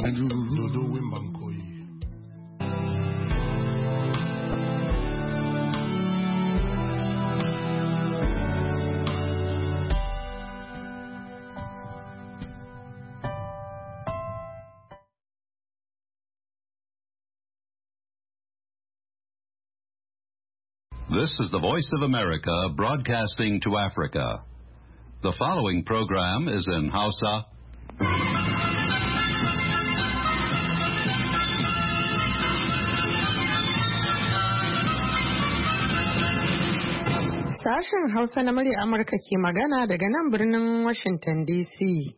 Dodo Wimbankoyi. This is the Voice of America broadcasting to Africa. The following program is in Hausa. Sashen Hausa na murya Amurka ke magana daga nan birnin Washington DC.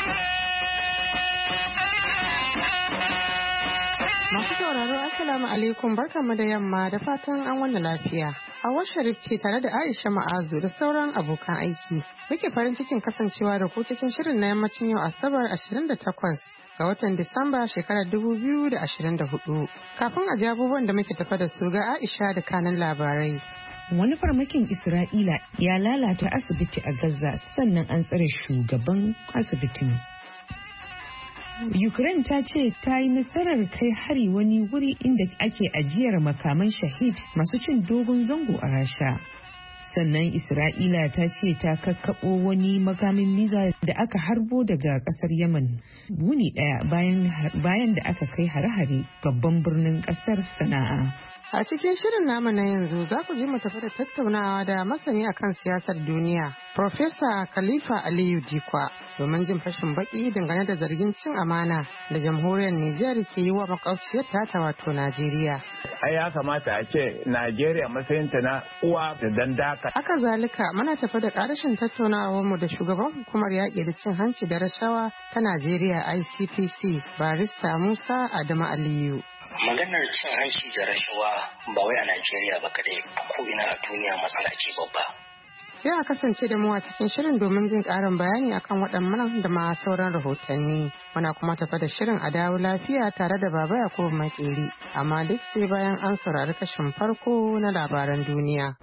Masu sauraro Assalamu alaikum, barkanmu da yamma da fatan an wani lafiya. Hawwa Sharif ce tare da Aisha Ma'azu da sauran abokan aiki. Muke farin cikin kasancewa da ku cikin shirin na yammacin yau Asabar 28 ga watan Disamba shekarar 2024. Kafin a ji abubuwan da muke tafa da su ga Aisha da kanan labarai. Wani farmakin Isra'ila ya lalata asibiti a Gaza sannan an tsare shugaban asibitin. Ukraine ta ce ta yi nasarar kai hari wani wuri inda ake ajiyar makaman shahid masu cin dogon zango a Rasha. Sannan Isra'ila ta ce ta kakkaɓo wani makamin miza da aka harbo daga ƙasar Yemen wuni ɗaya bayan da aka kai hare-hare babban birnin ƙasar Sana'a. A cikin shirin namu na yanzu za ku ji mu tafi da tattaunawa da masani akan siyasar duniya, Profesa Khalifa Aliyu Dikwa, domin jin fashin baki dangane da zargin cin amana da jamhuriyar Nijar ke yi wa makwabciyar ta wato Najeriya. Ai ya kamata a ce Najeriya matsayinta na uwa da dandaka. Haka zalika muna tafi da ƙarashin tattaunawar mu da shugaban hukumar yaƙi da cin hanci da rashawa ta Najeriya ICPC, Barista Musa Adamu Aliyu. Maganar cin hanci da rashawa ba wai a Najeriya ba kadai, a ko'ina a duniya matsala ce babba. Sai a kasance da mu a cikin shirin domin jin ƙarin bayani akan waɗannan da ma sauran rahotanni. Muna kuma tafa da shirin a dawo lafiya tare da Baba Yakubu Makeri, amma duk sai bayan an saurari kashin farko na labaran duniya.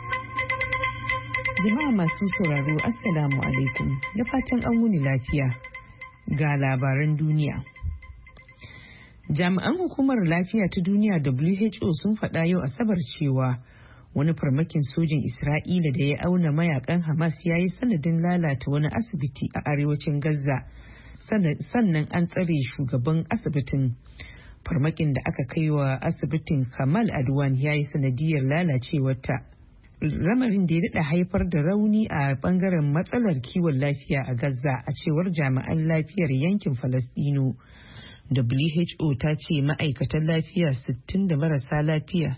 Jama'a masu sauraro, Assalamu alaikum, da fatan an wuni lafiya. Ga labaran duniya. Jami'an hukumar lafiya ta duniya WHO sun faɗa yau Asabar cewa wani farmakin sojin Isra'ila da ya auna mayakan Hamas ya yi sanadin lalata wani asibiti a arewacin Gaza, sannan an tsare shugaban asibitin. Farmakin da aka kai wa asibitin Kamal Adwan ya yi sanadiyar lalacewarta. Lamarin da ya daɗa haifar da rauni a ɓangaren matsalar kiwon lafiya a Gaza, a cewar jami'an lafiyar yankin Falasɗinu. WHO ta ce ma'aikatan lafiya 60 da marasa lafiya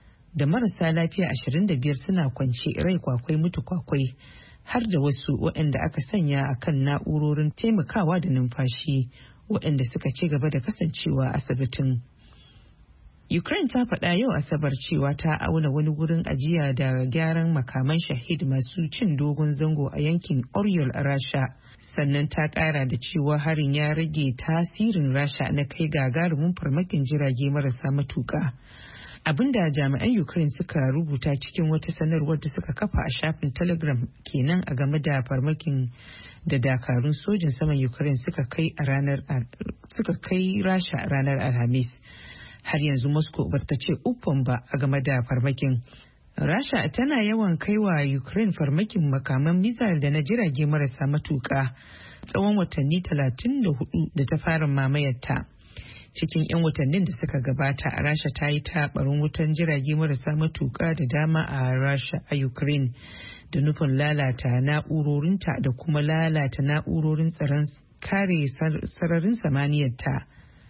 25 suna kwance rai kwakwai mutu kwakwai, har da wasu waɗanda aka sanya a kan na'urorin taimakawa da numfashi waɗanda suka ci gaba da kasancewa asibitin. Ukraine ta faɗa yau Asabar cewa ta auna wani wurin ajiya da gyaran makaman shahid masu cin dogon zango a yankin Oryol a Rasha. Sannan ta ƙara da cewa harin ya rage tasirin Rasha na kai gagarumin farmakin jirage marasa matuƙa. Abinda jami'an Ukraine suka rubuta cikin wata sanarwar da suka kafa a shafin Telegram kenan a game da farmakin da dakarun sojin saman Ukraine suka kai Rasha ranar Alhamis. Har yanzu Moscow bata ce uffan ba a game da farmakin. Rasha tana yawan kaiwa Ukraine farmakin makaman misal da na jirage marasa matuƙa tsawon watanni 34 da ta fara mamayarta. Cikin 'yan watannin da suka gabata, Rasha ta yi ta barin wutan jirage marasa matuƙa da dama a Ukraine da nufin lalata na'urorinta da kuma lalata na'urorin tsaron kare sararin samaniyarta.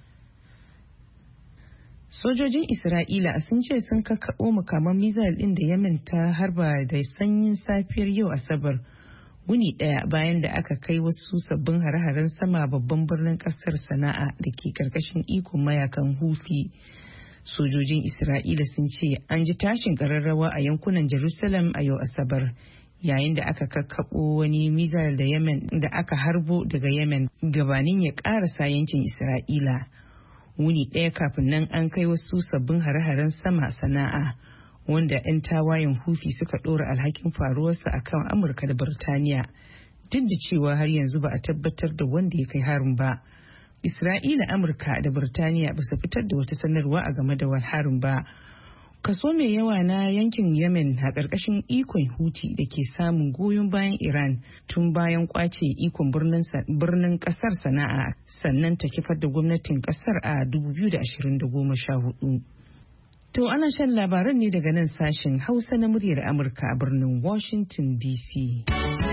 Sojojin Isra'ila sun ce sun kakkaɓo makaman mizal ɗin da Yemen ta harba da sanyin safiyar yau Asabar, wuni ɗaya bayan da aka kai wasu sabbin hare-haren sama babban birnin ƙasar Sana'a da ke ƙarƙashin ikon mayakan Houthi. Sojojin Isra'ila sun ce an ji tashin ƙararrawa a yankunan Jerusalem a yau Asabar, yayin da aka kakkaɓo wani mizal da Yemen da aka harbo daga Yemen gabanin ya ƙarasa yankin Isra'ila. Wuni ɗaya kafin nan an kai wasu sabbin hare-haren sama Sana'a, wanda 'yan tawayen Houthi suka ɗora alhakin faruwarsa akan Amurka da Birtaniya, duk da cewa har yanzu ba a tabbatar da wanda ya kai harin ba. Isra'ila, Amurka da Birtaniya ba su fitar da wata sanarwa a game da harin ba. Kaso mai yawa na yankin Yemen a ƙarƙashin ikon Houthi da ke samun goyon bayan Iran tun bayan kwace ikon birnin ƙasar Sana'a sannan ta kifar da gwamnatin ƙasar a 2014. To ana shan labaran ne daga nan sashen Hausa na muryar Amurka a birnin Washington DC.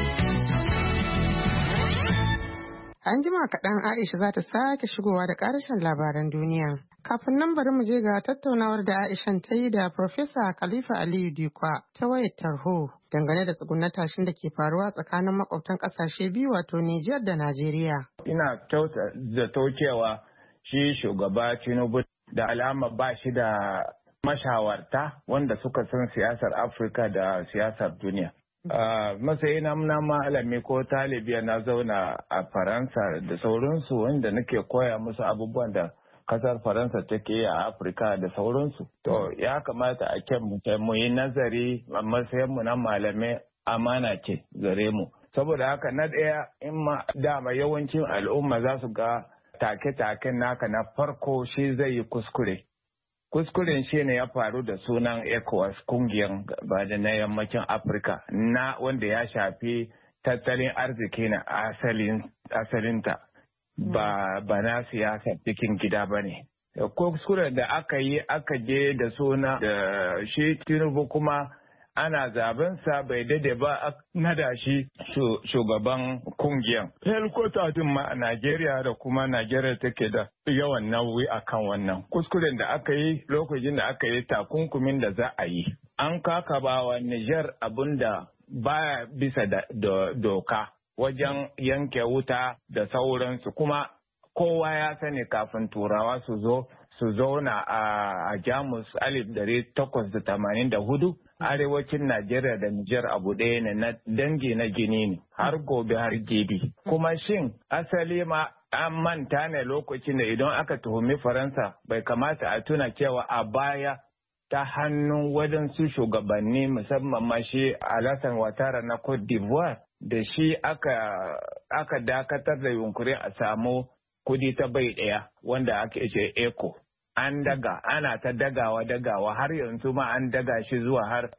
An jima kaɗan Aisha za ta sake shigowa da ƙarashin labaran duniya. Kafin nan bari mu je ga tattaunawar da Aishan ta yi da Profesa Khalifa Aliyu Dikwa ta wayar tarho dangane da tsugunar tashin da ke faruwa tsakanin makwabtan ƙasashe biyu wato Nijar da Najeriya. Ina kyauta zato cewa shi shugaba Tinubu da alama ba shi da mashawarta wanda suka san siyasar Afirka da siyasar duniya. Matsayi na malami ko talibiya na zauna a Faransa da sauransu wanda nake koya musu abubuwan da kasar Faransa take yi a Afirka da sauransu. To ya kamata a kyan mu yi nazari a matsayinmu na malamai amana ce gare mu. Saboda haka na ɗaya in ma dama yawancin al'umma za su ga take-taken naka na farko shi zai yi kuskure. Kuskuren shi ne ya faru da sunan ECOWAS kungiyar bada na yammacin Afirka na wanda ya shafi tattalin arziki na asalinta ba na siyasa cikin gida ba ne. Kuskuren da aka yi aka je da suna da shi Tinubu kuma ana zabensa bai dade ba nada shi shugaban kungiyar. Helkota din ma a Najeriya da kuma Najeriya take da yawan nauyi akan wannan. Kuskuren da aka yi lokacin da aka yi takunkumin da za a yi. An kakabawa Nijar abin da baya bisa da doka wajen yanke wuta da sauransu kuma kowa ya sani kafin turawa su zauna a Jamus 1884 arewacin Najeriya da Nijar abu ɗaya ne na dangi na gini ne har gobe har jibi. Kuma shin asali ma an manta ne lokacin da idan aka tuhumi Faransa bai kamata a tuna cewa a baya ta hannun waɗansu shugabanni musamman ma shi Alassane Ouattara na Cote d'Ivoire da shi aka dakatar da yunkuri a samu kudi ta bai ɗaya wanda ake ce ECO. An ana ta dagawa har yanzu ma an daga shi zuwa har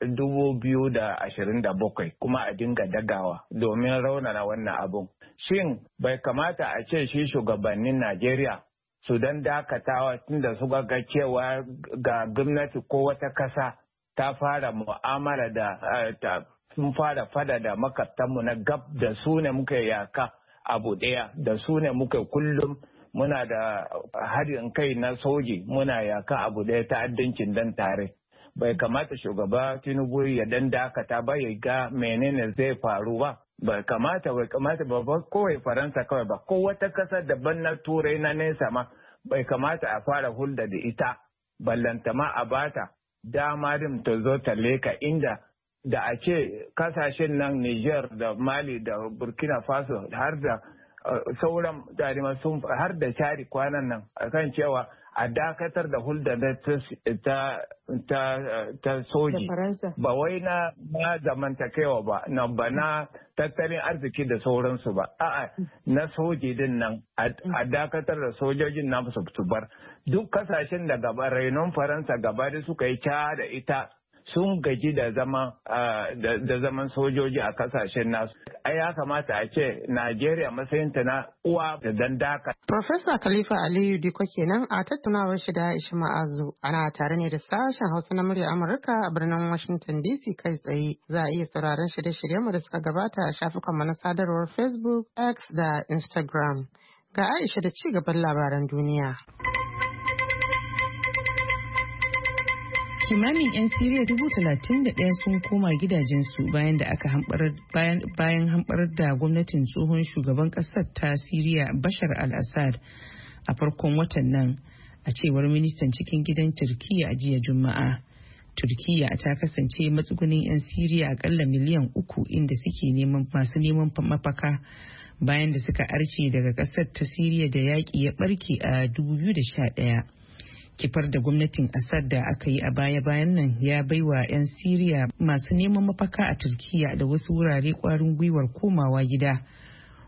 2027 kuma a dinga dagawa domin raunana wannan abun. Shin bai kamata a ce shi shugabannin Najeriya su dan dakatawa tunda suka ga cewa ga gwamnati ko wata kasa ta fara mu'amala da sun fara fada da makabtanmu na gab da su ne muka yaka abu ɗaya da su ne muka kullum muna da haɗin kai na soji muna yaka abu ɗaya ta'addancin dan tare. Bai kamata shugaba Tinubu ya dan dakata ba ya ga menene zai faru ba. Bai kamata ba kawai Faransa kawai ba ko wata ƙasa daban na Turai na nesa ma bai kamata a fara hulɗa da ita ballantama a bata dama din ta zo ta leka inda da a ce kasashen nan Niger da Mali da Burkina Faso har da sauran tarima sun har da shari kwanan nan akan cewa a dakatar da hulɗa ta soji ba wai na zamantakewa ba na tattalin arziki da sauransu ba a'a na soji din nan a dakatar da sojojin na su bar duk kasashen da gaba rainon Faransa gaba da suka yi ca da ita sun gaji da zaman sojoji a kasashen nasu. Ai ya kamata a ce Najeriya matsayinta na uwa da dandaka. Profesa Khalifa Aliyu Dikwa kenan a tattaunawar shi da Aisha Ma'azu. Ana tare ne da sashen Hausa na murya Amurka a birnin Washington DC kai tsaye. Za a iya sauraron shirye-shiryenmu da suka gabata a shafukanmu na sadarwar Facebook, X da Instagram. Ga Aisha da ci gaban labaran duniya. Kimanin 'yan Siriya 31,000 sun koma gidajensu bayan da aka hamɓarar da gwamnatin tsohon shugaban ƙasar ta Siriya Bashar al-Assad a farkon watan nan, a cewar ministan cikin gidan Turkiyya a jiya Juma'a. Turkiyya ta kasance matsugunin 'yan Siriya akalla miliyan 3 inda suke masu neman mafaka bayan da suka arce daga ƙasar ta Siriya da yaƙi ya ɓarke a 2011. Kifar da gwamnatin Assad da aka yi a baya-bayan nan ya baiwa 'yan Siriya masu neman mafaka a Turkiyya da wasu wurare kwarin gwiwar komawa gida.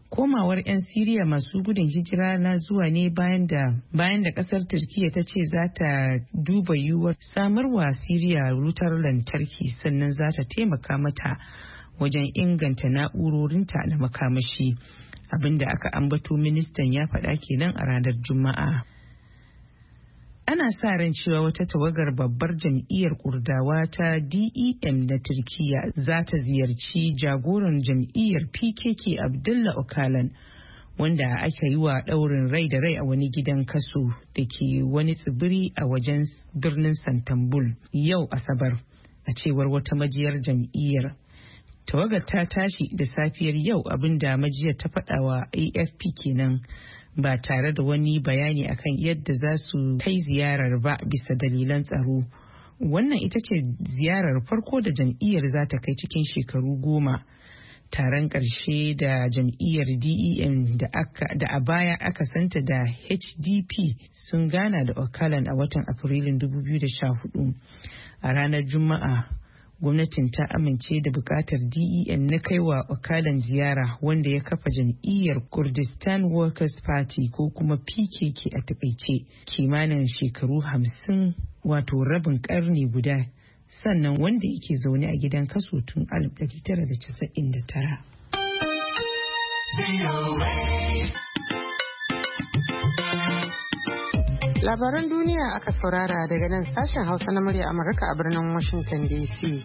Komawar 'yan Siriya masu gudun hijira na zuwa ne bayan da kasar Turkiyya ta ce za ta duba yiwuwar samarwa Siriya wutar lantarki sannan za ta taimaka mata wajen inganta na'urorinta na makamashi. Abinda aka ambato ministan ya faɗa kenan a ranar Juma'a. Ana sa ran cewa wata tawagar babbar jam'iyyar Kurdawa ta DEM na Turkiyya za ta ziyarci jagoran jam'iyyar PKK Abdullah Öcalan, wanda aka yi wa ɗaurin rai da rai a wani gidan kaso da ke wani tsibiri a wajen birnin Santambul yau Asabar, a cewar wata majiyar jam'iyyar. Tawagar ta tashi da safiyar yau, abinda majiyar ta faɗawa AFP kenan, ba tare da wani bayani akan yadda za su kai ziyarar ba bisa dalilan tsaro. Wannan ita ce ziyarar farko da jam'iyyar za ta kai cikin shekaru 10. Taron ƙarshe da jam'iyyar DEM da a baya aka santa da HDP sun gana da Öcalan a watan Afrilun 2014. A ranar Juma'a, gwamnatin ta amince da bukatar DEM na kaiwa Öcalan ziyara, wanda ya kafa jam'iyyar Kurdistan Workers Party ko kuma PKK a takaice, kimanin shekaru 50, wato rabin karni guda, sannan wanda yake zaune a gidan kaso tun 1999. Labaran duniya aka saurara daga nan sashen Hausa na murya Amurka a birnin Washington DC.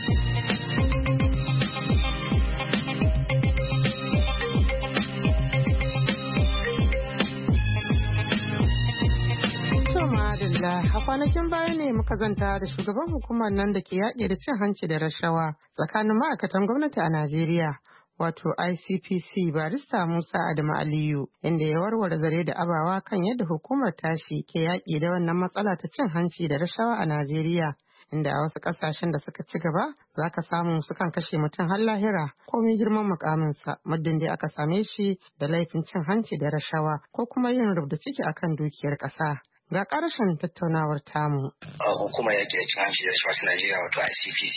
A kwanakin baya ne muka zanta da shugaban hukumar nan da ke yaƙi da cin hanci da rashawa tsakanin ma'aikatan gwamnati a Najeriya, wato ICPC, barista Musa Adamu Aliyu, inda ya warware zare da abawa kan yadda hukumar tashi ke yaƙi da wannan matsala ta cin hanci da rashawa a Najeriya, inda a wasu ƙasashen da suka ci gaba za ka samu sukan kashe mutum har lahira komai girman mukaminsa muddin dai aka same shi da laifin cin hanci da rashawa ko kuma yin rubda ciki akan dukiyar ƙasa. Ga ƙarshen tattaunawar tamu. Hukumar yaƙi da cin hanci da rashawa ta Najeriya, wato ICPC,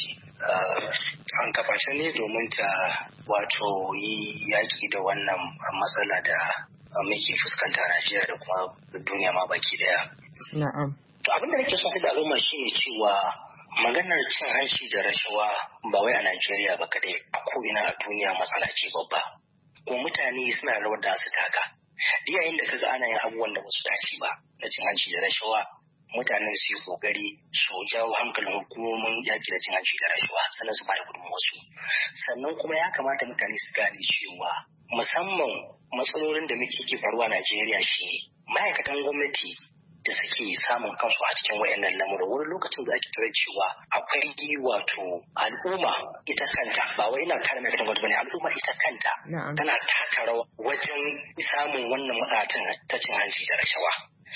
an kafa ta ne domin ta wato yi yaƙi da wannan matsala da muke fuskanta a Najeriya da kuma duniya ma baki daya. Na'am. To abin da nake so sai da al'umma shine cewa maganar cin hanci da rashawa ba wai a Najeriya ba kadai, a ko'ina a duniya matsala ce babba. Kuma mutane suna rawar da su taka. Yayin da kaga ana yin abubuwan da ba su dace ba na cin hanci da rashawa, mutanen su yi kokari su jawo hankalin hukumomin yaki da cin hanci da rashawa, sannan su bada gudunmuwarsu. Sannan kuma ya kamata mutane su gane cewa musamman matsalolin da muke ke faruwa a Najeriya shi ma'aikatan gwamnati da suke samun kansu a cikin wayannan lamura, wani lokacin da ake tarar cewa akwai wato al'umma ita kanta, ba wai ina kare mai gwamnati bane, al'umma ita kanta tana taka rawa wajen samun wannan matsatsin ta cin hanci da rashawa.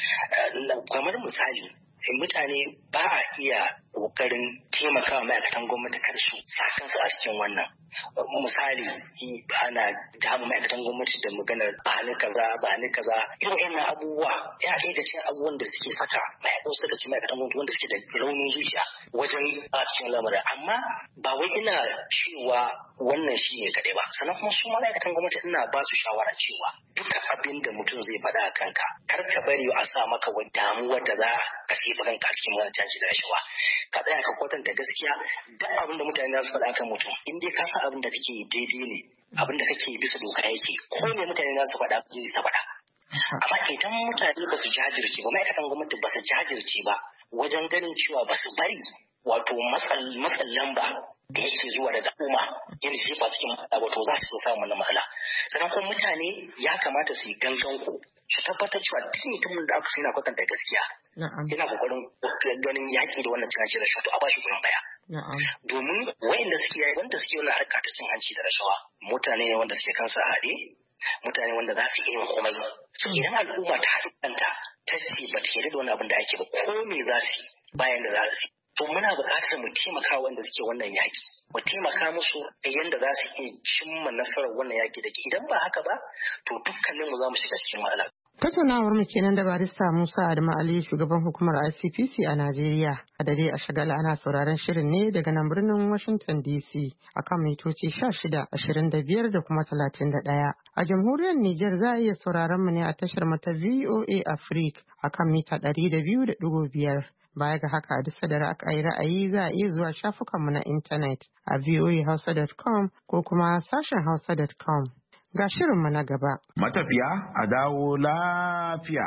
Kamar misali, mutane ba a iya kokarin taimakawa ma'aikatan gwamnati kar su sa kansu a cikin wannan. Misali, ana dama ma'aikatan gwamnati da maganar ba ni kaza irin wannan abubuwa ya ɗaya da cikin abubuwan da suke saka ma'aikatan gwamnati wanda suke da raunin zuciya wajen a cikin lamarin. Amma ba wai ina cewa wannan shi ne kaɗai ba, sannan kuma su ma'aikatan gwamnati ina ba su shawara cewa duka abin da mutum zai faɗa a kanka kar ka bari a sa maka wani damuwa da za ka sefa kanka a cikin wani canji da rashawa. Ka tsaya ka kwatanta gaskiya, duk abin da mutane za su faɗa kan mutum in dai ka san abin da kake daidai ne, abin da kake bisa doka yake, ko ne mutane za su faɗa zai ta faɗa. Amma idan mutane ba su jajirce ba, ma'aikatan gwamnati ba su jajirce ba wajen ganin cewa ba su bari wato matsan lamba da yake zuwa daga al'umma yin jefa cikin matsala, wato za su samu wannan matsala. Sannan kuma mutane ya kamata su yi gangan ku su tabbatar cewa duk mutumin da aka sai na kwatanta gaskiya yana kokarin ganin yaƙi da wannan cin hanci da rashawa, to a bashi goyon baya. Domin wanda suke wannan harka ta cin hanci da rashawa mutane ne wanda suke kansa haɗe, mutane wanda za su iya yin komai. Idan al'umma ta haɗu kanta ta ce ba ta yarda da wani abin da ake ba, ko me za su yi bayan da za su yi, to muna buƙatar mu taimaka wanda suke wannan yaƙi, mu taimaka musu da yadda za su iya cimma nasarar wannan yaƙi da ke. Idan ba haka ba, to dukkanin mu za mu shiga cikin matsala. Tattaunawar mu kenan da barista Musa Adamu Ali shugaban hukumar ICPC a Najeriya. A dare a shagala ana sauraron shirin ne daga nan birnin Washington DC akan mitoci 16, 25 da kuma 31. A jamhuriyar Nijar za a iya sauraron mu ne a tashar mata VOA Africa akan mita 200.5. Baya ga haka a duk da aka yi ra'ayi za a iya zuwa shafukanmu na intanet a voahausa.com ko kuma sashen hausa.com. Ga shirinmu na gaba. Matafiya a dawo lafiya.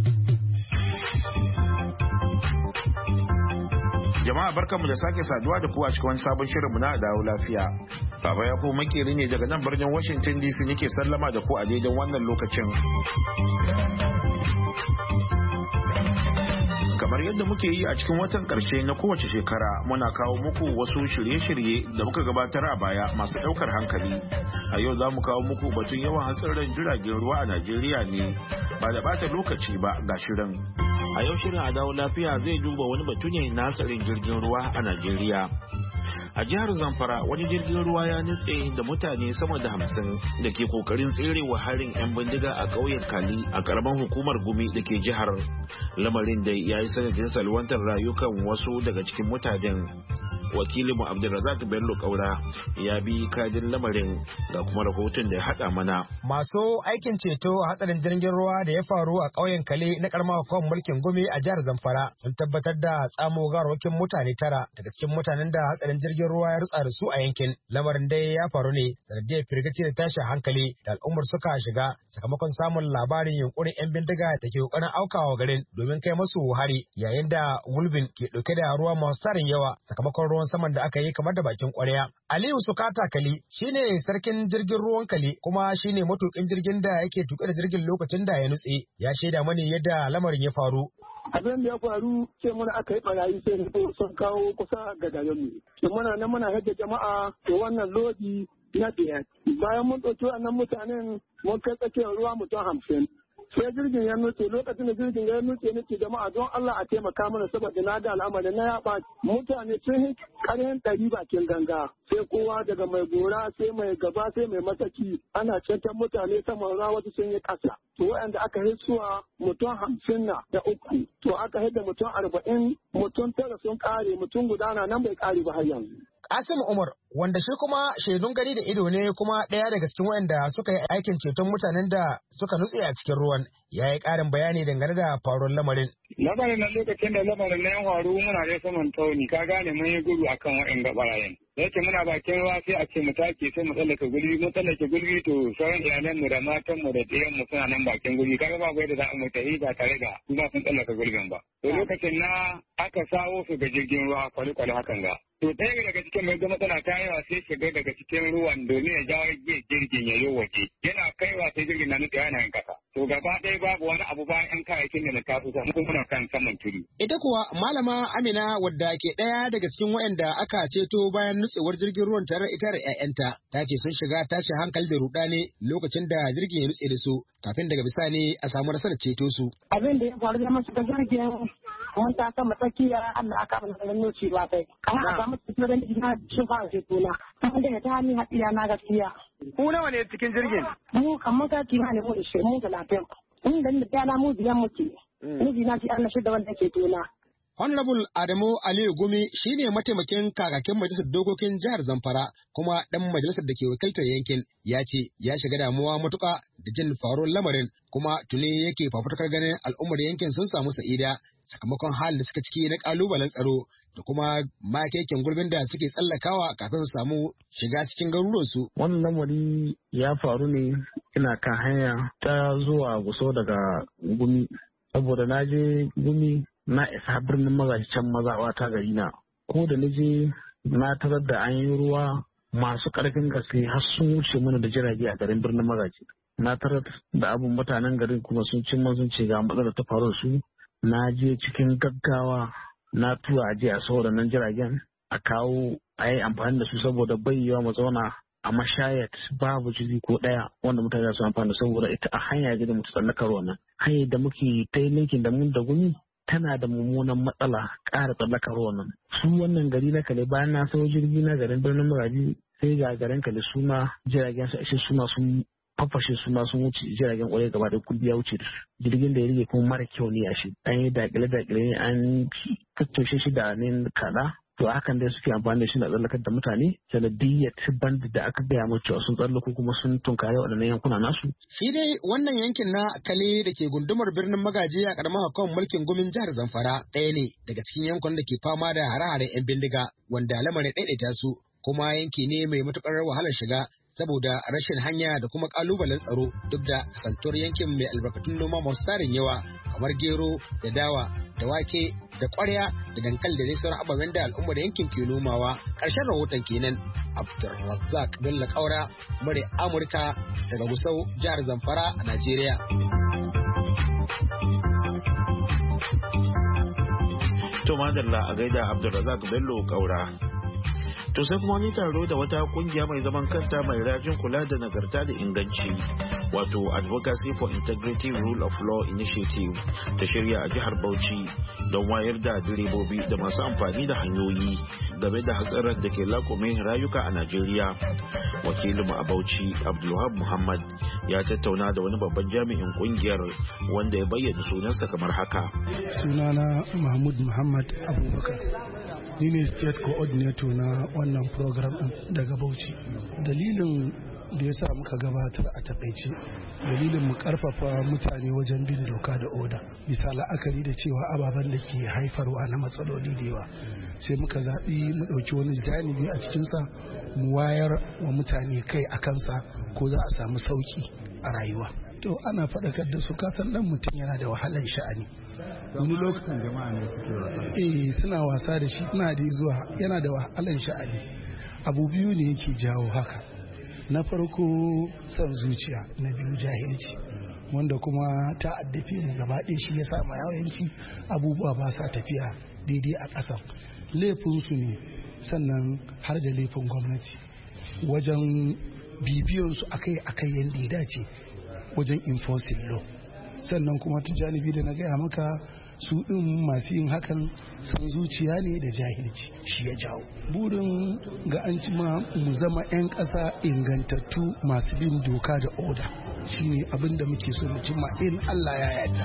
Jama'a barkanmu da sake saduwa da kuwa cikin wani sabon shirinmu na dawo lafiya. Baba ya ko makeri ne daga nan birnin Washington DC nake sallama da ku a daidai wannan lokacin. Kamar yadda muke yi a cikin watan ƙarshe na kowace shekara muna kawo muku wasu shirye-shirye da muka gabatar a baya masu ɗaukar hankali. A yau za mu kawo muku batun yawan hatsarin jiragen ruwa a Najeriya ne ba da ɓata lokaci ba ga shirin. A yau shirin a dawo lafiya zai duba wani batu ne na hatsarin jirgin ruwa a Najeriya. A jihar Zamfara wani jirgin ruwa ya nutse da mutane sama da 50 da ke kokarin tserewa harin 'yan bindiga a ƙauyen Kali a ƙaramin hukumar Gumi da ke jihar. Lamarin da ya yi sanadin salwantar rayukan wasu daga cikin mutanen. Wakilinmu Abdulrazak Bello Kaura ya bi kadin lamarin ga kuma rahoton da ya haɗa mana. Masu aikin ceto a hatsarin jirgin ruwa da ya faru a ƙauyen Kale na ƙaramar hukumar mulkin Gumi a jihar Zamfara sun tabbatar da tsamo garwakin mutane 9 daga cikin mutanen da hatsarin jirgin ruwa ya rutsa da su a yankin. Lamarin dai ya faru ne sanadiyar firgici da tashin hankali da al'ummar suka shiga sakamakon samun labarin yunkurin 'yan bindiga da ke kokarin aukawa garin domin kai masu hari yayin da gulbin ke ɗauke da ruwa masu tarin yawa sakamakon ruwan saman da aka yi kamar da bakin ƙwarya. Aliyu Sukata Kali shine sarkin jirgin ruwan Kali kuma shine matukin jirgin da yake tuƙe da jirgin lokacin da ya nutse. Ya shaida mani yadda lamarin ya faru. Abin da ya faru ce muna aka yi barayi sai sun kawo kusa ga garinmu. Muna nan muna hajja jama'a to wannan lodi na biyar. Bayan mun ɗauki wannan mutanen mun kai tsakiyar ruwa mutum 50. Sai jirgin ya nuce lokacin da jirgin ya nuce nake jama'a don Allah a taimaka mana saboda na ga al'amarin na ya ɓaci mutane sun yi ƙaryan 100 bakin ganga sai kowa daga mai gora sai mai gaba sai mai mataki ana cancan mutane saman ruwa wasu sun yi ƙasa to waɗanda aka hisuwa mutum 53 to aka hidda mutum 40 mutum 9 sun ƙare mutum guda na nan bai ƙare ba har yanzu. Kasim Umar wanda shi kuma shaidun gani da ido ne kuma ɗaya daga cikin waɗanda suka yi aikin ceton mutanen da suka nutse a cikin ruwan ya yi ƙarin bayani dangane da faruwar lamarin. Lamarin nan lokacin da lamarin na ya faru muna da saman tauni ka gane mun yi gudu akan waɗanda ɓarayen. Da yake muna bakin ruwa sai a ce mu take sai mu tsallake gulbi mun tsallake gulbi to sauran iyalanmu da matanmu da ɗiyanmu suna nan bakin gulbi kaga ba bai da za mu tafi ba tare da su ba sun tsallaka gulbin ba. To lokacin na aka sawo su ga jirgin ruwa kwale-kwale hakan ga. To ɗaya daga cikin mai matsala ta yawa sai shiga daga cikin ruwan domin ya jawo jirgin ya yi waje. Yana kaiwa sai jirgin na nutse yana yin kasa. To gaba ɗaya babu wani abu bayan ‘yan kayayyakin da na taso kuma muna kan saman tudu. Ita kuwa Malama Amina wadda ke ɗaya daga cikin waɗanda aka ceto bayan nutsewar jirgin ruwan tare ita da ‘ya'yanta ta ce sun shiga tashin hankali da rudani lokacin da jirgin ya nutse da su kafin daga bisani a samu nasarar ceto su. Abin da ya faru da masu da jirgin mun ta sama tsakiya Allah aka bani da nuci ba kai. Kana a samu ceto da ina shi fara ceto na. Kuma da ta hannu haɗiya na gaskiya. Ku nawa ne cikin jirgin? Mu kamar ka kima ne mu 20 mu 30. Inda da ta na mu biyan muke. Miji na shi Allah shi da wanda ke tona. Honorable Adamu Aliyu Gumi shine mataimakin kakakin majalisar dokokin jihar Zamfara kuma ɗan majalisar da ke wakiltar yankin ya ce ya shiga damuwa matuƙa da jin faruwar lamarin kuma tuni yake fafutukar ganin al'ummar yankin sun samu sa'ida sakamakon halin da suka ciki na ƙalubalen tsaro da kuma makekin gurbin da suke tsallakawa kafin su samu shiga cikin garuruwansu. Wannan lamari ya faru ne ina kan hanya ta zuwa Gusau daga Gumi saboda na je Gumi na isa birnin Magaji can mazaɓa ta gari na. Ko da naje na tarar da an yi ruwa masu ƙarfin gaske har sun wuce mana da jirage a garin birnin Magaji. Na tarar da abin mutanen garin kuma sun sun ce ga matsalar ta faru su. Na je cikin gaggawa na tura aje a saboda nan jiragen a kawo a yi amfani da su saboda bayyawa mu zauna a mashayat babu jirgi ko ɗaya wanda mutane su amfani da saboda ita a hanya da mutu tsallakar wannan. Hanyar da muke ta linkin da mun da Gumi tana da mummunan matsala ƙara tsallakar wannan. Su wannan gari na Kale bayan na sau jirgi na garin birnin Magaji sai ga garin Kale suna jiragen su ishe suna sun fafashe suna sun wuce jiragen kwarai gaba da kudi ya wuce da su. Jirgin da ya rige kuma mara kyau ne a shi, an yi dakile-dakile ne, an tattoshe shi da ne kada. To hakan dai suke amfani da shi na tsallakar da mutane sanadiyyar bandi da aka gaya mu cewa sun tsallako kuma sun tunkare waɗannan yankuna nasu. Shi dai wannan yankin na Kale da ke gundumar birnin Magaji a ƙaramar hukumar mulkin gumin jihar Zamfara ɗaya ne daga cikin yankunan da ke fama da hare-haren 'yan bindiga wanda lamarin ɗaiɗaita su, kuma yanki ne mai matuƙar wahalar shiga saboda rashin hanya da kuma kalubalen tsaro, duk da kasantuwar yankin mai albarkatun noma masu tarin yawa kamar gero da dawa da wake da ƙwarya da dankali da dai sauran ababen da al'ummar yankin ke nomawa. Ƙarshen rahoton kenan. Abdulrazzaq Bello Kaura, murya Amurka daga Gusau, jihar Zamfara a Najeriya. To madalla a gaida Abdulrazzaq Bello Kaura. To sai kuma wani taro da wata kungiya mai zaman kanta mai rajin kula da nagarta da inganci, wato Advocacy for Integrity Rule of Law Initiative, ta shirya a jihar Bauchi don wayar da direbobi da masu amfani da hanyoyi game da hatsarin da ke lakume rayuka a Najeriya. Wakilinmu a Bauchi, Abdulwahab Muhammad, ya tattauna da wani babban jami'in kungiyar wanda ya bayyana sunansa kamar haka. Sunana Mahmud Muhammad Abubakar. Ni ne state coordinator na wannan program daga Bauchi. Dalilin da ya sa muka gabatar a takaice, dalilin mu karfafa mutane wajen bin doka da oda bisa la'akari da cewa ababen da ke haifarwa na matsaloli da yawa, sai muka zaɓi mu ɗauki wani janibi a cikinsa mu wayar wa mutane kai a kansa ko za a samu sauki a rayuwa. To ana faɗakar da su, kasan ɗan mutum yana da wahalar sha'ani. Wani lokacin jama'a ne suke suna wasa da shi, ina da zuwa yana da wahalar sha'ani. Abu biyu ne yake jawo haka. Na farko son zuciya, na biyu jahilci, wanda kuma ta addafe mu gaba ɗaya. Shi ya sa ma yawanci abubuwa ba sa tafiya daidai a ƙasa. Laifinsu ne, sannan har da laifin gwamnati wajen bibiyansu akai yadda ya dace wajen enforcing law. Sannan kuma ta janibi da na gaya maka, su ɗin masu yin hakan san zuciya ne da jahilci, shi ya jawo. Burin ga an cima mu zama 'yan ƙasa ingantattu masu bin doka da oda, shi ne abin da muke so mu cimma in Allah ya yarda.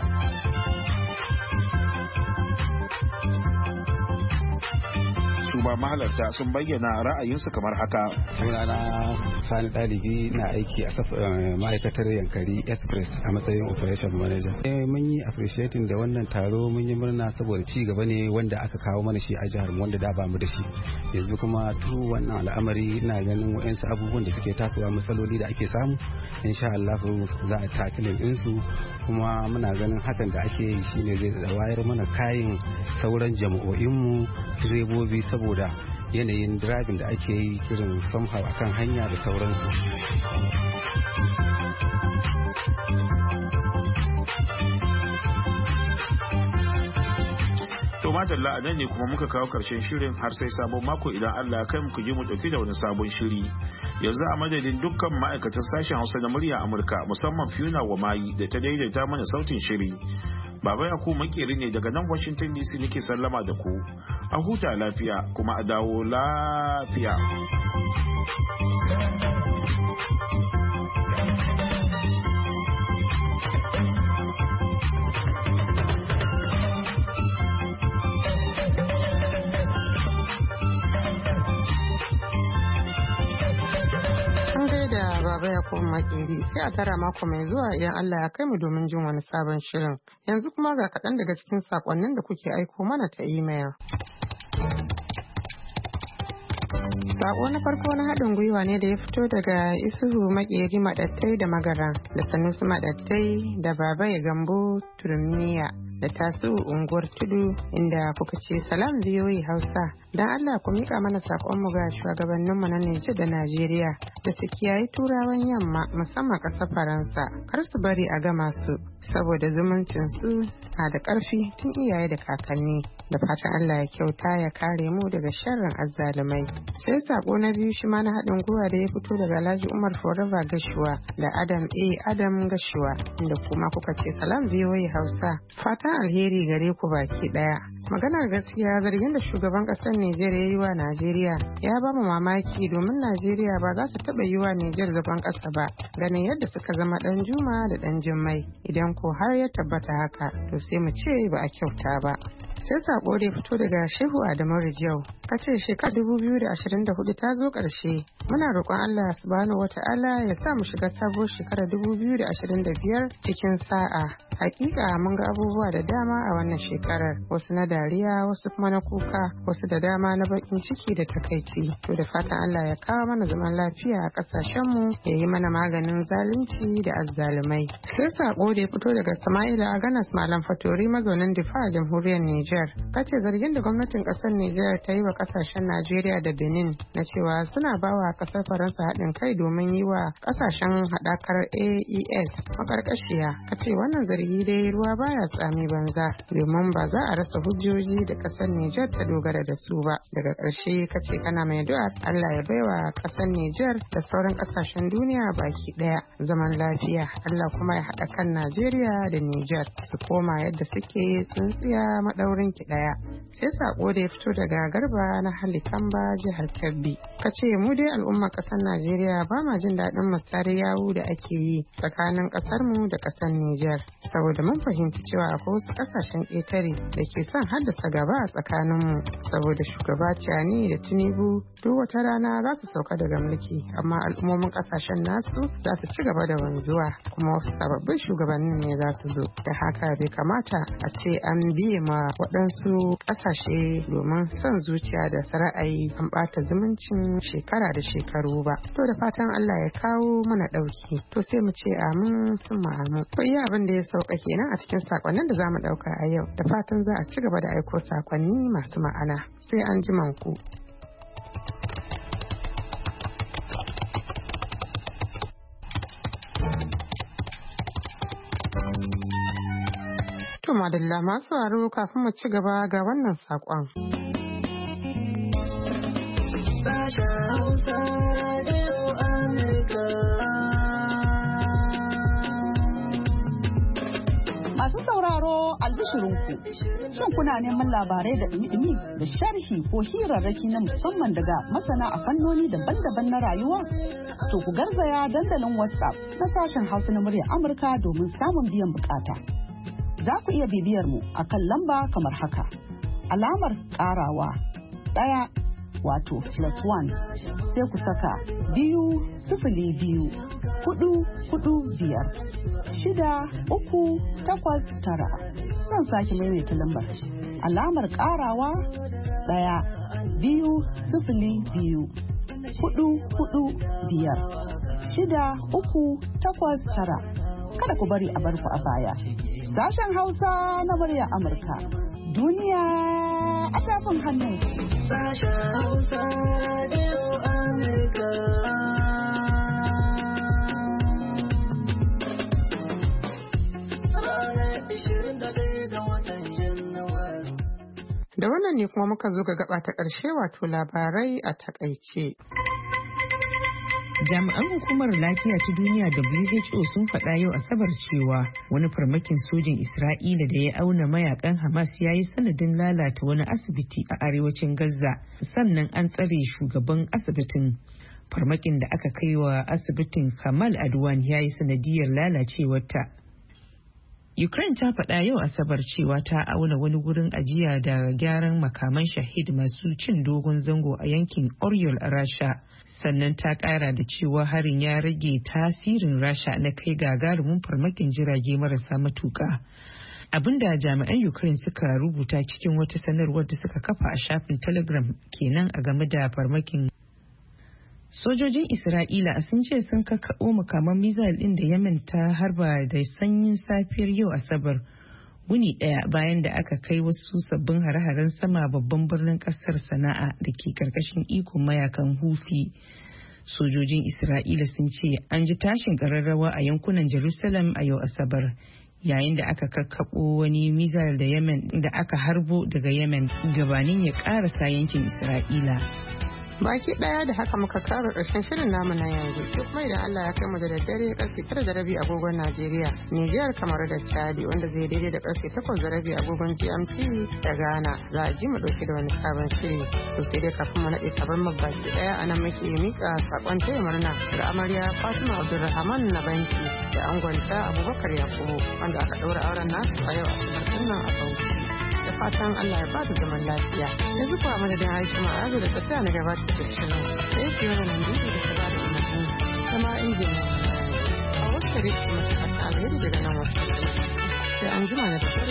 Ba mahalarta sun bayyana ra'ayinsu kamar haka. Sunana Sani Dalibi, na aiki a ma'aikatar Yankari Express a matsayin operation manager. Mun yi appreciating da wannan taro, mun yi murna saboda ci gaba ne wanda aka kawo mana shi a jihar mu wanda da ba mu da shi. Yanzu kuma turu wannan al'amari ina ganin wa'ansu abubuwan da suke tasowa, matsaloli da ake samu, insha Allah za a tackle ɗinsu, kuma muna ganin hakan da ake yi shine zai wayar mana kayan sauran jama'o'inmu direbobi saboda yanayin driving da ake yi irin somehow akan hanya da sauransu. To madalla, a nan ne kuma muka kawo karshen shirin har sai sabon mako idan Allah ya kai mu je mu dauki da wani sabon shiri. Yanzu a madadin dukkan ma'aikatan sashen Hausa na murya Amurka, musamman Fiona Wamayi da ta daidaita mana sautin shiri. Baba Yakubu Makeri ne daga nan Washington DC nake sallama da ku. A huta lafiya kuma a dawo lafiya. Baba Yakubu Makeri, sai a tara mako mai zuwa idan Allah ya kai mu domin jin wani sabon shirin. Yanzu kuma ga kaɗan daga cikin sakonnin da kuke aiko mana ta imel. Sako na farko na haɗin gwiwa ne da ya fito daga Isuhu Makeri Maɗattai da Magara, da Sanusi Maɗattai da Baba ya Gambo Turmiya da Tasu Unguwar Tudu, inda kuka ce salam biyoyi Hausa. Don Allah ku mika mana sakonmu ga shugabanninmu na Nijar da Najeriya da su kiyayi turawan yamma, musamman ƙasar Faransa, kar su bari a gama su, saboda zumuncin su na da ƙarfi tun iyaye da kakanni. Da fatan Allah ya kyauta ya kare mu daga sharrin azzalumai. Sai sako na biyu shi ma na haɗin gwiwa da ya fito daga Alhaji Umar Forever Gashuwa da Adam Adam Gashuwa, inda kuma kuka ce salam biyoyi Hausa. Fatan fatan alheri gare ku baki daya. Maganar gaskiya zargin da shugaban kasar Nijar ya yi wa Najeriya ya ba mu mamaki domin Najeriya ba za su taba yi wa Nijar zagon kasa ba ganin yadda suka zama dan juma da dan jummai. Idan ko har ya tabbata haka to sai mu ce ba a kyauta ba. Sai sako da ya fito daga Shehu Adamu Rijau kace shekara 2024 ta zo karshe. Muna roƙon Allah subhanahu wata'ala ya sa mu shiga sabuwar shekarar 2025 cikin sa'a. Hakika mun ga abubuwa da dama a wannan shekarar, wasu na dariya, wasu kuma na kuka, wasu da dama na bakin ciki da takaici. To da fatan Allah ya kawo mana zaman lafiya a kasashen mu, ya yi mana maganin zalunci da azzalumai. Sai sako da ya fito daga Sama'ila Aganas Malam Fatori mazaunin Difa a jamhuriyar Niger. Kace zargin da gwamnatin kasar Niger ta yi wa kasashen Najeriya da Benin na cewa suna bawa kasar Faransa haɗin kai domin yi wa kasashen haɗakar AES makarkashiya. Kace wannan zargi dai ruwa baya tsami banza domin ba za a rasa hujjoji da kasar Niger ta dogara da su ba. Daga ƙarshe kace kana mai addu'ar Allah ya baiwa kasar Niger da sauran kasashen duniya baki daya zaman lafiya. Allah kuma ya haɗa kan Najeriya da Niger su koma yadda suke tsintsiya madaurin ki daya. Sai sako da ya fito daga Garba na Halikamba jihar Kebbi. Kace mu dai al'ummar kasar Najeriya ba ma jin daɗin musayar yawu da ake yi tsakanin kasar mu da kasar Niger. Saboda mun fahimci cewa akwai wasu kasashen ƙetare da ke son haddasa gaba a tsakaninmu saboda shugaba Tiani da Tinubu duk wata rana za su sauka daga mulki amma al'ummomin kasashen nasu za su ci gaba da wanzuwa kuma wasu sababbin shugabannin ne za su zo. Da haka bai kamata a ce an biye ma waɗansu ƙasashe domin son zuciya da ra'ayi an ɓata zumuncin shekara da shekaru ba. To da fatan Allah ya kawo mana ɗauki. To sai mu ce amin sun ma'amu. To iya abin da ya sauka kenan a cikin sakonnin da za mu ɗauka a yau. Da fatan za a ci gaba da aiko sakonni masu ma'ana. Sai an ji ku. To madalla masu sauraro kafin mu ci gaba ga wannan sakon. Masu sauraro albishirinku, shin kuna neman labarai da ɗumi-ɗumi da sharhi ko hirarraki na musamman daga masana a fannoni daban-daban na rayuwa? To ku garzaya dandalin WhatsApp na sashen Hausa na muryar Amurka domin samun biyan bukata. Za ku iya bibiyar mu a kan lamba kamar haka. Alamar ƙarawa 1 wato +1 sai ku saka 202 445 6389. Zan sake maimaita lambar. Alamar ƙarawa 1 202 445 6389. Kada ku bari a barku a baya. Sashen Hausa na muryar Amurka. Duniya a tafin hannu. Sashen Hausa Radio Amurka. Da wannan ne kuma muka zo ga gaba ta ƙarshe wato labarai a takaice. Jami'an hukumar lafiya ta duniya WHO sun faɗa yau Asabar cewa wani farmakin sojin Isra'ila da ya auna mayakan Hamas ya yi sanadin lalata wani asibiti a arewacin Gaza, sannan an tsare shugaban asibitin. Farmakin da aka kai wa asibitin Kamal Adwan ya yi sanadiyar lalacewarta. Ukraine ta faɗa yau Asabar cewa ta auna wani wurin ajiya da gyaran makaman shahid masu cin dogon zango a yankin Oryol a Rasha. Sannan ta ƙara da cewa harin ya rage tasirin Rasha na kai gagarumin farmakin jirage marasa matuƙa. Abinda jami'an Ukraine suka rubuta cikin wata sanarwar da suka kafa a shafin Telegram kenan a game da farmakin. Sojojin Isra'ila sun ce sun kakkaɓo makaman missile ɗin da Yemen ta harba da sanyin safiyar yau Asabar, wuni ɗaya bayan da aka kai wasu sabbin hare-haren sama babban birnin ƙasar Sana'a da ke ƙarƙashin ikon mayakan Houthi. Sojojin Isra'ila sun ce an ji tashin ƙararrawa a yankunan Jerusalem a yau Asabar, yayin da aka kakkaɓo wani missile da Yemen da aka harbo daga Yemen gabanin ya ƙarasa yankin Isra'ila. Baki daya da haka muka kawo ƙarshen shirin namu na yanzu. Duk mai da Allah ya kai mu da daddare karfe 9:30 agogon Najeriya, Nijar, kamar da Chadi, wanda zai daidai da karfe 8:30 agogon GMT da Ghana. Za a ji mu dauke da wani sabon shiri. To sai dai kafin mu nade tabar baki daya anan muke mika sakon taya murna ga amarya Fatima Abdulrahman na banki da angonta Abubakar Yakubu wanda aka daura auren nasu a yau a cikin nan a Bauchi. Da fatan Allah ya bada zaman lafiya. Yanzu kuwa madadin Aisha Ma'azu da tafiya na gabatar da shirin. Sai shi wani nan biyu da ta bada umarni. Sama injiniya a wasu rikin masu alheri daga nan wasu. Sai an jima na da